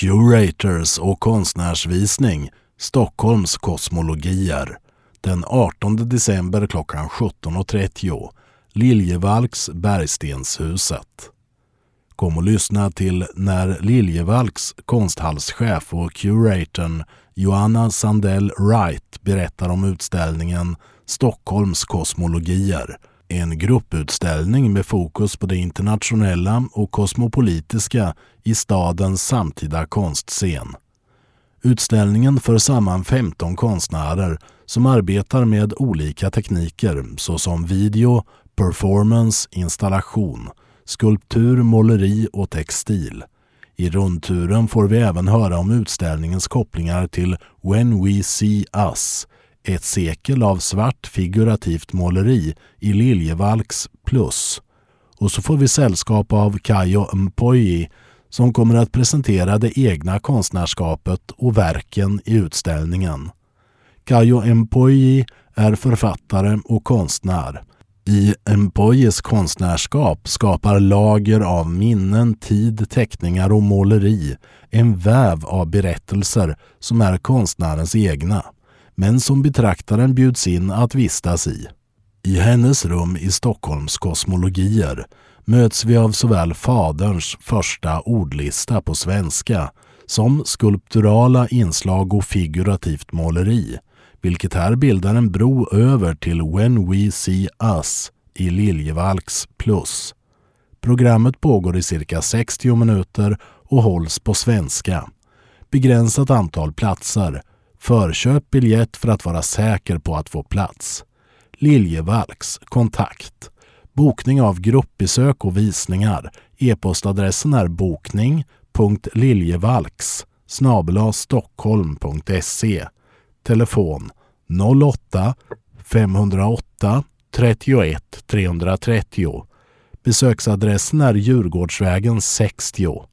Curators och konstnärsvisning Stockholms kosmologier den 18 december klockan 17.30 Liljevalchs Bergstenshuset. Kom och lyssna till när Liljevalchs konsthallschef och curatorn Johanna Sandell Wright berättar om utställningen Stockholms kosmologier, en grupputställning med fokus på det internationella och kosmopolitiska i stadens samtida konstscen. Utställningen för samman 15 konstnärer som arbetar med olika tekniker såsom video, performance, installation, skulptur, måleri och textil. I rundturen får vi även höra om utställningens kopplingar till When We See Us, ett sekel av svart figurativt måleri i Liljevalchs plus. Och så får vi sällskap av Kayo Mpoyi som kommer att presentera det egna konstnärskapet och verken i utställningen. Kayo Mpoyi är författare och konstnär. I Mpoyis konstnärskap skapar lager av minnen, tid, teckningar och måleri en väv av berättelser som är konstnärens egna, men som betraktaren bjuds in att vistas i. I hennes rum i Stockholms kosmologier möts vi av såväl faderns första ordlista på svenska som skulpturala inslag och figurativt måleri, vilket här bildar en bro över till When We See Us i Liljevalchs plus. Programmet pågår i cirka 60 minuter och hålls på svenska. Begränsat antal platser. Förköp biljett för att vara säker på att få plats. Liljevalchs kontakt. Bokning av gruppbesök och visningar. E-postadressen är bokning.liljevalchs@stockholm.se. Telefon 08 508 31 330. Besöksadressen är Djurgårdsvägen 60.